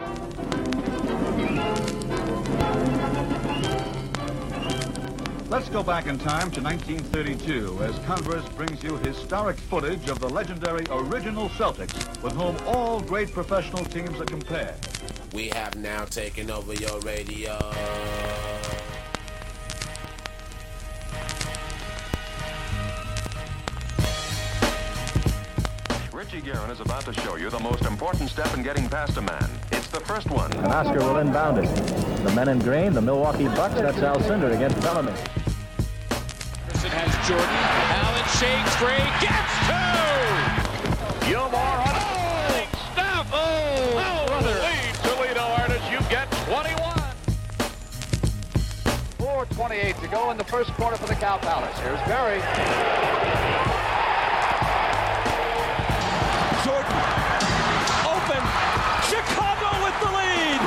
Let's go back in time to 1932 as Converse brings you historic footage of the legendary original Celtics with whom all great professional teams are compared. We have now taken over your radio. Richie Guerin is about to show you the most important step in getting past a man. It's the first one. And Oscar will inbound it. The men in green, the Milwaukee Bucks, that's Alcindor against Bellamy. Anderson has Jordan. Allen shakes free, gets two! Gilmore on big stuff! Brother. lead Toledo Artists. You get 21. 4:28 to go in the first quarter for the Cow Palace. Here's Berry. Jordan, open, Chicago with the lead!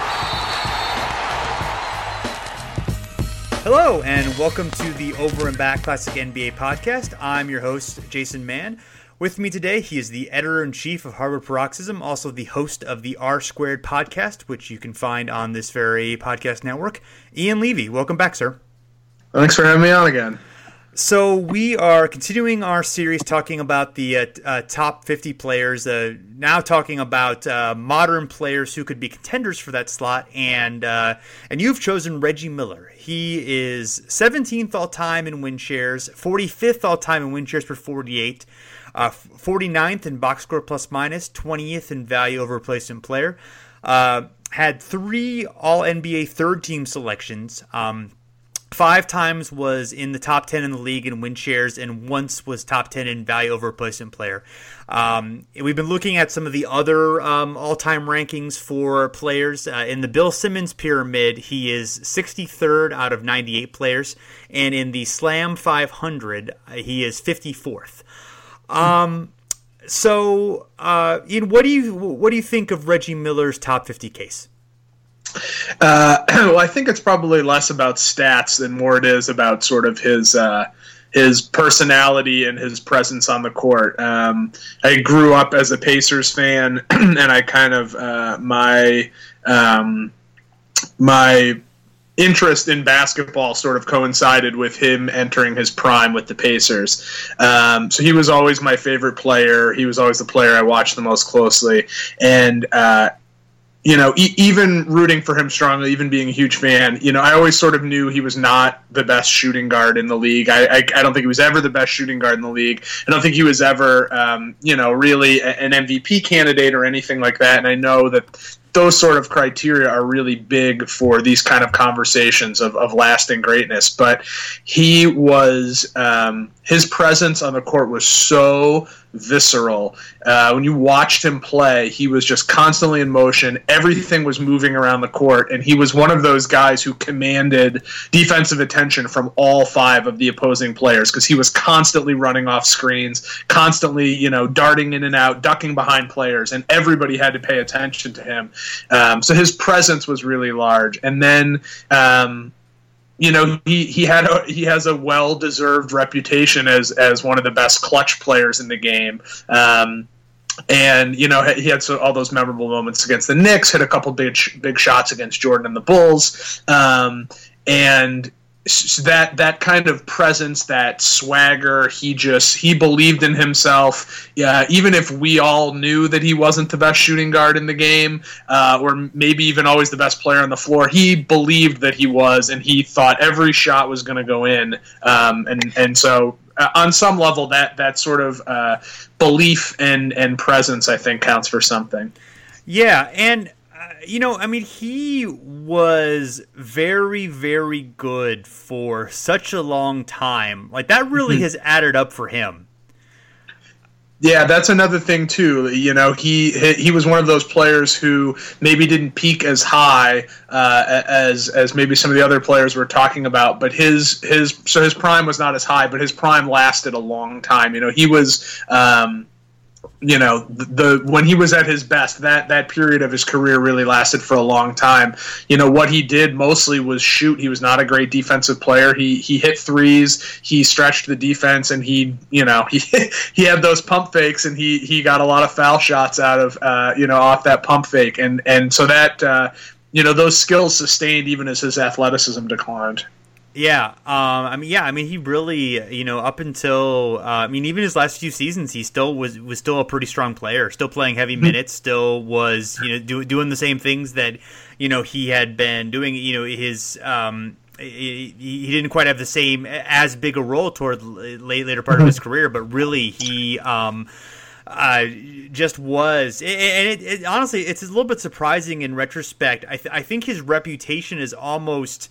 Hello, and welcome to the Over and Back Classic NBA podcast. I'm your host, Jason Mann. With me today, he is the editor-in-chief of Harvard Paroxysm, also the host of the R Squared podcast, which you can find on this very podcast network. Ian Levy, welcome back, sir. Thanks for having me on again. So we are continuing our series talking about the top 50 players, now talking about modern players who could be contenders for that slot, and you've chosen Reggie Miller. He is 17th all-time in win shares, 45th all-time in win shares per 48, 49th in box score plus minus, 20th in value over replacement player, had 3 All-NBA third-team selections, 5 times was in the top 10 in the league in win shares, and once was top 10 in value over replacement player. We've been looking at some of the other all-time rankings for players. In the Bill Simmons pyramid, he is 63rd out of 98 players, and in the Slam 500, he is 54th. So, Ian, what do you think of Reggie Miller's top 50 case? Well, I think it's probably less about stats than more it is about sort of his personality and his presence on the court. I grew up as a Pacers fan, and I kind of my interest in basketball sort of coincided with him entering his prime with the Pacers. So he was always my favorite player. He was always the player I watched the most closely, and even rooting for him strongly, even being a huge fan, I always sort of knew he was not the best shooting guard in the league. I don't think he was ever the best shooting guard in the league. I don't think he was ever, really an MVP candidate or anything like that. And I know that those sort of criteria are really big for these kind of conversations of lasting greatness. But he was, his presence on the court was so visceral. When you watched him play, he was just constantly in motion. Everything was moving around the court, and he was one of those guys who commanded defensive attention from all 5 of the opposing players because he was constantly running off screens, constantly, darting in and out, ducking behind players, and everybody had to pay attention to him. So his presence was really large. And then he has a well-deserved reputation as one of the best clutch players in the game. And he had all those memorable moments against the Knicks, hit a couple big shots against Jordan and the Bulls. And that kind of presence, that swagger, he believed in himself. Even if we all knew that he wasn't the best shooting guard in the game, or maybe even always the best player on the floor, he believed that he was, and he thought every shot was going to go in. And so on some level, that sort of belief and presence, I think, counts for something. Yeah, and he was very, very good for such a long time. Like, that really has added up for him. Yeah, that's another thing too. He was one of those players who maybe didn't peak as high as maybe some of the other players we're talking about, but his prime was not as high, but his prime lasted a long time. He was when he was at his best, that period of his career really lasted for a long time. What he did mostly was shoot. He was not a great defensive player. He hit threes. He stretched the defense, and he he had those pump fakes, and he got a lot of foul shots out of off that pump fake, and so that those skills sustained even as his athleticism declined. Yeah, he really, up until, even his last few seasons, he still was still a pretty strong player, still playing heavy minutes, still was, doing the same things that, he had been doing, his, he didn't quite have the same, as big a role toward later part of his career, but really he, just was, and it honestly, it's a little bit surprising in retrospect. I think his reputation is almost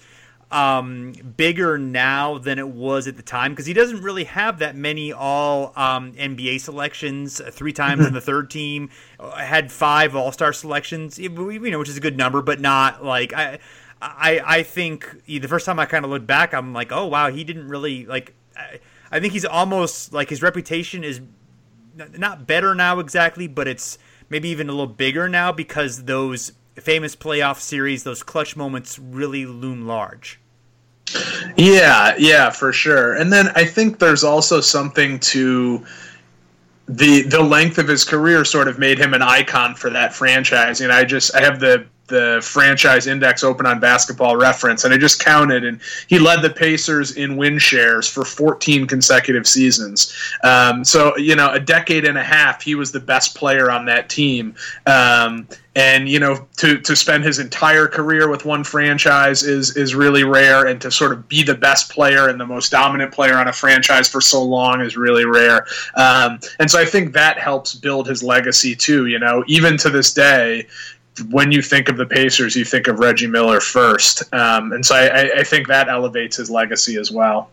bigger now than it was at the time, because he doesn't really have that many all NBA selections, 3 times in the third team, had 5 All-Star selections, which is a good number, but not like I think the first time I kind of looked back, I'm like, oh wow, he didn't really like. I think he's almost like his reputation is not better now exactly, but it's maybe even a little bigger now because those famous playoff series, those clutch moments really loom large. Yeah, for sure. And then I think there's also something to the length of his career sort of made him an icon for that franchise. I have the franchise index open on Basketball Reference, and I just counted, and he led the Pacers in win shares for 14 consecutive seasons. So a decade and a half, he was the best player on that team. And to spend his entire career with one franchise is really rare, and to sort of be the best player and the most dominant player on a franchise for so long is really rare. And so I think that helps build his legacy too. Even to this day, when you think of the Pacers, you think of Reggie Miller first. And so I think that elevates his legacy as well.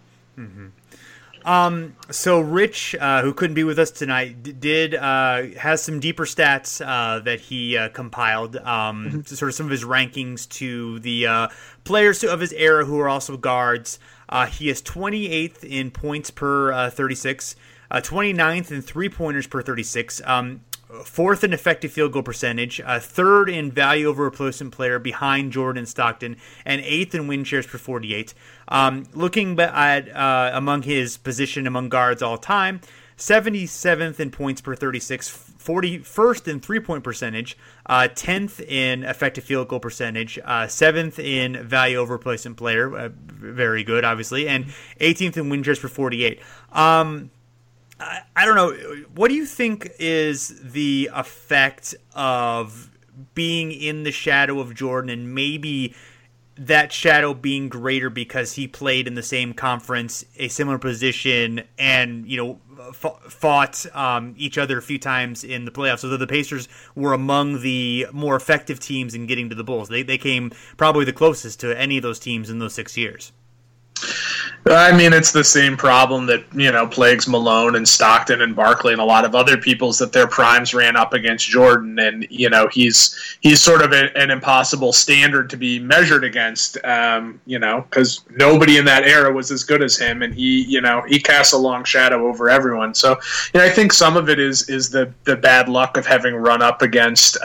Mm-hmm. So Rich, who couldn't be with us tonight, has some deeper stats that he compiled, sort of some of his rankings to the players of his era who are also guards. He is 28th in points per 36, 29th in three-pointers per 36, 4th in effective field goal percentage, 3rd in value over replacement player behind Jordan and Stockton, and 8th in win shares per 48. Looking at among his position among guards all time, 77th in points per 36, 41st in three-point percentage, 10th in effective field goal percentage, 7th in value over replacement player, very good, obviously, and 18th in win shares per 48. I don't know. What do you think is the effect of being in the shadow of Jordan, and maybe that shadow being greater because he played in the same conference, a similar position, and fought each other a few times in the playoffs? So the Pacers were among the more effective teams in getting to the Bulls. They came probably the closest to any of those teams in those 6 years. It's the same problem that, plagues Malone and Stockton and Barkley and a lot of other people's, that their primes ran up against Jordan. And, he's sort of an impossible standard to be measured against, because nobody in that era was as good as him. And he casts a long shadow over everyone. So, I think some of it is the bad luck of having run up against,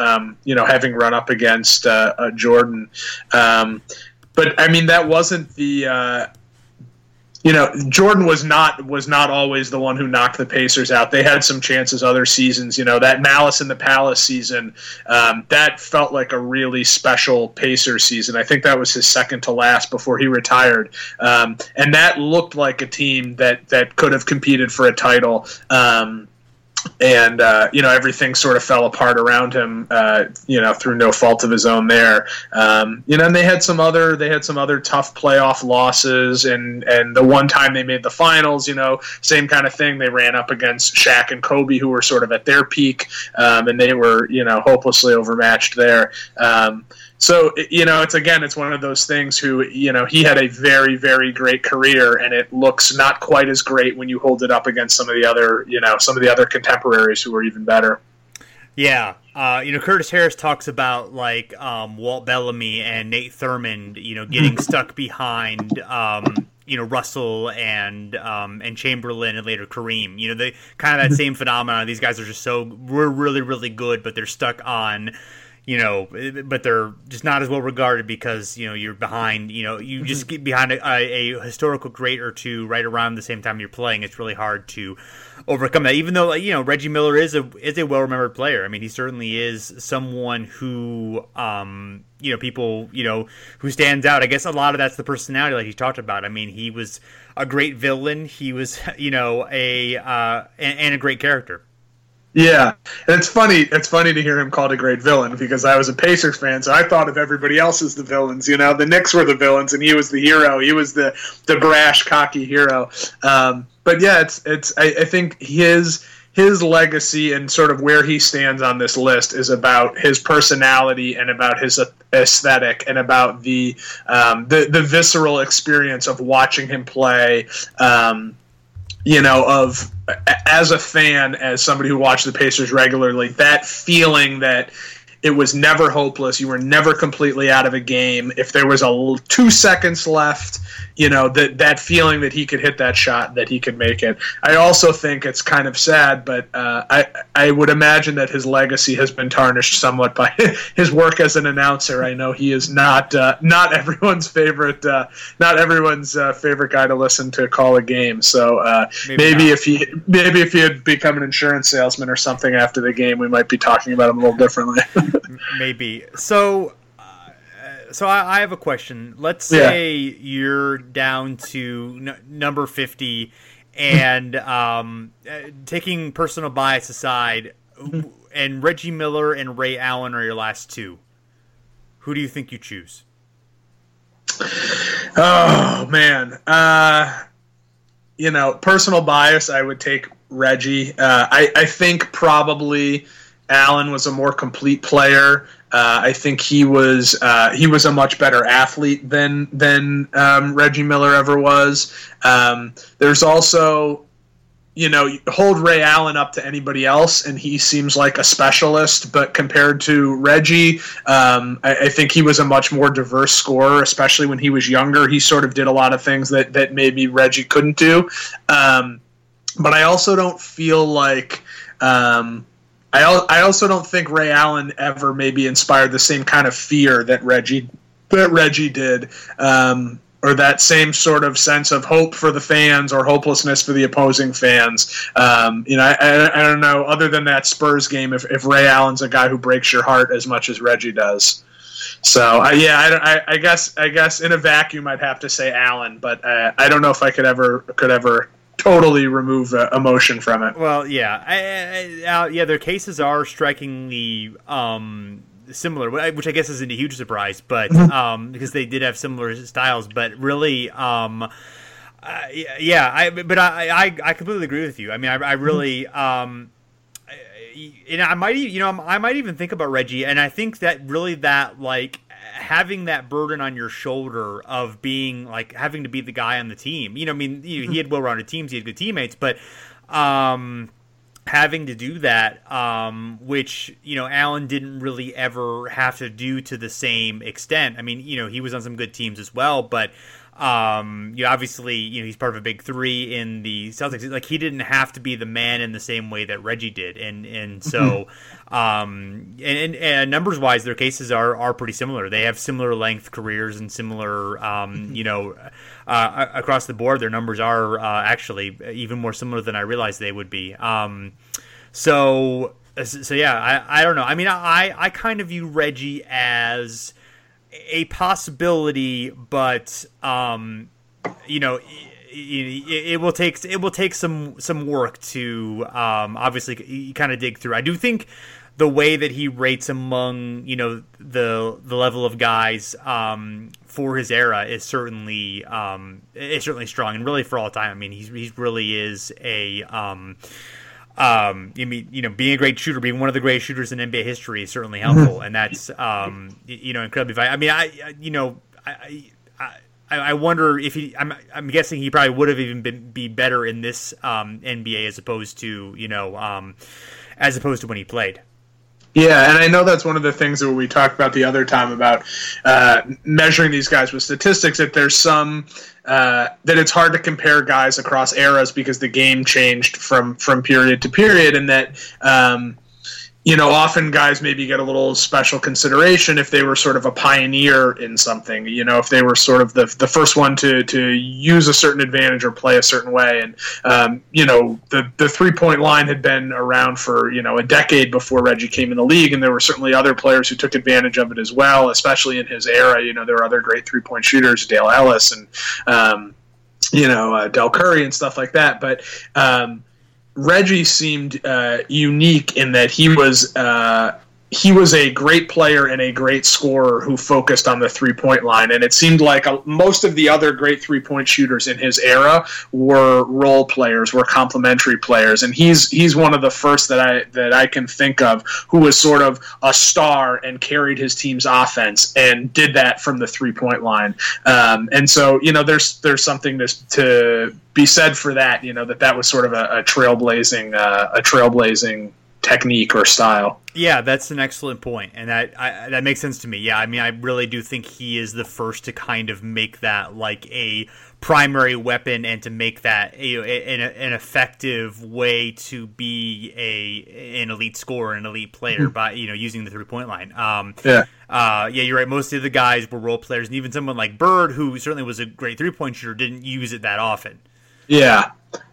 Jordan. But that wasn't the, Jordan was not always the one who knocked the Pacers out. They had some chances other seasons. That Malice in the Palace season, that felt like a really special Pacers season. I think that was his second to last before he retired. And that looked like a team that could have competed for a title. And everything sort of fell apart around him, through no fault of his own there. And they had some other tough playoff losses, and the one time they made the finals, same kind of thing. They ran up against Shaq and Kobe, who were sort of at their peak, and they were, hopelessly overmatched there. So, it's one of those things who, he had a very, very great career, and it looks not quite as great when you hold it up against some of the other contemporaries who were even better. Yeah. Curtis Harris talks about Walt Bellamy and Nate Thurmond, getting stuck behind, Russell and Chamberlain and later Kareem. They kind of that same phenomenon. These guys are we're really, really good, but they're stuck on, but they're just not as well regarded because, you're behind, you just get behind a historical great or two right around the same time you're playing. It's really hard to overcome that, even though, Reggie Miller is a well-remembered player. I mean, he certainly is someone who, people, who stands out. I guess a lot of that's the personality, like you talked about. I mean, he was a great villain. He was, and a great character. Yeah, and it's funny to hear him called a great villain because I was a Pacers fan, so I thought of everybody else as the villains. The Knicks were the villains, and he was the hero. He was the brash, cocky hero. But yeah, I think his legacy and sort of where he stands on this list is about his personality and about his aesthetic and about the visceral experience of watching him play. As a fan, as somebody who watched the Pacers regularly, that feeling that it was never hopeless, you were never completely out of a game. If there was 2 seconds left, that feeling that he could hit that shot, that he could make it. I also think it's kind of sad, but I would imagine that his legacy has been tarnished somewhat by his work as an announcer. I know he is not everyone's favorite guy to listen to call a game. So maybe if he had become an insurance salesman or something after the game, we might be talking about him a little differently. Maybe. So I have a question. Let's say you're down to number 50, and taking personal bias aside, and Reggie Miller and Ray Allen are your last two. Who do you think you choose? Oh, man. Personal bias, I would take Reggie. I think probably Allen was a more complete player. I think he was a much better athlete than Reggie Miller ever was. There's also, hold Ray Allen up to anybody else, and he seems like a specialist. But compared to Reggie, I think he was a much more diverse scorer, especially when he was younger. He sort of did a lot of things that maybe Reggie couldn't do. But I also don't feel like. I also don't think Ray Allen ever maybe inspired the same kind of fear that Reggie did, or that same sort of sense of hope for the fans or hopelessness for the opposing fans. I don't know. Other than that Spurs game, if Ray Allen's a guy who breaks your heart as much as Reggie does. So I guess in a vacuum I'd have to say Allen, but I don't know if I could ever totally remove emotion from it. Well, yeah, their cases are strikingly similar, which I guess isn't a huge surprise, but because they did have similar styles. But really, I completely agree with you. I mean, I really, and I might even think about Reggie, and I think that really that like having that burden on your shoulder of being like having to be the guy on the team. He had well-rounded teams, he had good teammates, but having to do that, which Allen didn't really ever have to do to the same extent. I mean, he was on some good teams as well, but obviously, he's part of a big three in the Celtics. Like he didn't have to be the man in the same way that Reggie did, and so and numbers wise, their cases are pretty similar. They have similar length careers and similar, across the board. Their numbers are actually even more similar than I realized they would be. So yeah, I don't know. I mean, I kind of view Reggie as a possibility, but it will take some work to obviously kind of dig through. I do think the way that he rates among the level of guys for his era is certainly strong, and really for all time. I mean, he really is a being a great shooter, being one of the greatest shooters in NBA history is certainly helpful, and that's incredibly valuable. I mean, I wonder if I'm guessing he probably would have even be better in this NBA as opposed to when he played. Yeah, and I know that's one of the things that we talked about the other time about measuring these guys with statistics, that there's some that it's hard to compare guys across eras because the game changed from period to period, and that often guys maybe get a little special consideration if they were sort of a pioneer in something, if they were sort of the first one to use a certain advantage or play a certain way. And, the 3-point line had been around for, a decade before Reggie came in the league. And there were certainly other players who took advantage of it as well, especially in his era. There were other great 3-point shooters, Dale Ellis and, Del Curry and stuff like that. But, Reggie seemed unique in that he was a great player and a great scorer who focused on the 3-point line, and it seemed like most of the other great 3-point shooters in his era were role players, were complementary players, and he's one of the first that I can think of who was sort of a star and carried his team's offense and did that from the 3-point line, and so there's something to be said for that, that was sort of a trailblazing technique or style. Yeah, that's an excellent point, and that makes sense to me. Yeah, I mean, I really do think he is the first to kind of make that like a primary weapon and to make that an effective way to be an elite scorer, an elite player by using the 3-point line. You're right. Most of the guys were role players, and even someone like Bird, who certainly was a great 3-point shooter, didn't use it that often. Yeah.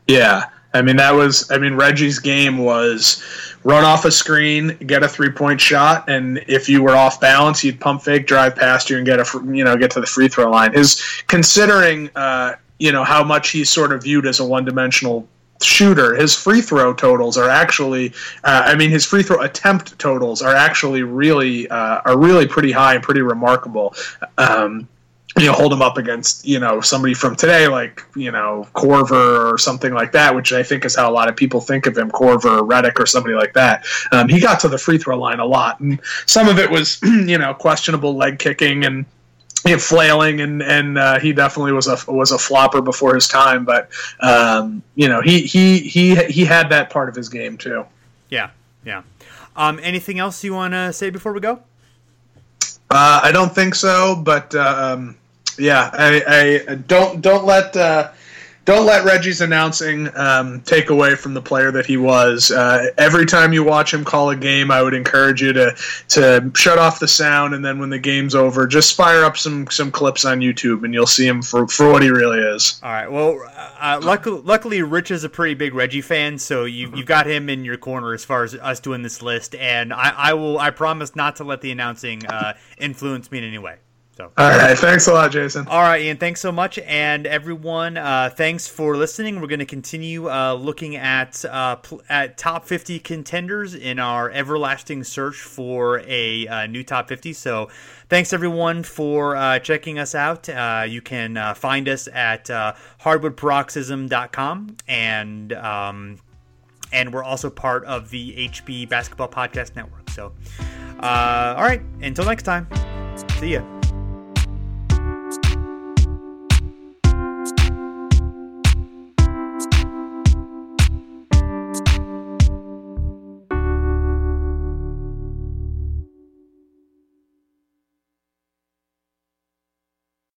Reggie's game was run off a screen, get a 3-point shot, and if you were off balance, you'd pump fake, drive past you, and get to the free throw line. Considering how much he's sort of viewed as a one-dimensional shooter, his free throw totals are actually, his free throw attempt totals are actually really pretty high and pretty remarkable. Hold him up against, somebody from today, like, Korver or something like that, which I think is how a lot of people think of him, Korver or Redick or somebody like that. He got to the free throw line a lot, and some of it was, questionable leg kicking and flailing, and he definitely was a flopper before his time, but, he had that part of his game too. Yeah. Anything else you want to say before we go? I don't think so, but I don't let Reggie's announcing take away from the player that he was. Every time you watch him call a game, I would encourage you to shut off the sound, and then when the game's over, just fire up some clips on YouTube, and you'll see him for what he really is. All right. Well, luckily, Rich is a pretty big Reggie fan, so you've got him in your corner as far as us doing this list, and I promise not to let the announcing influence me in any way. So. All right, thanks a lot, Jason. All right, Ian, thanks so much. And everyone, thanks for listening. We're going to continue looking at top 50 contenders in our everlasting search for a new top 50. So thanks, everyone, for checking us out. You can find us at hardwoodparoxysm.com. And we're also part of the HB Basketball Podcast Network. So, all right, until next time, see ya.